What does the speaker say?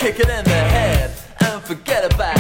kick it in the head and forget about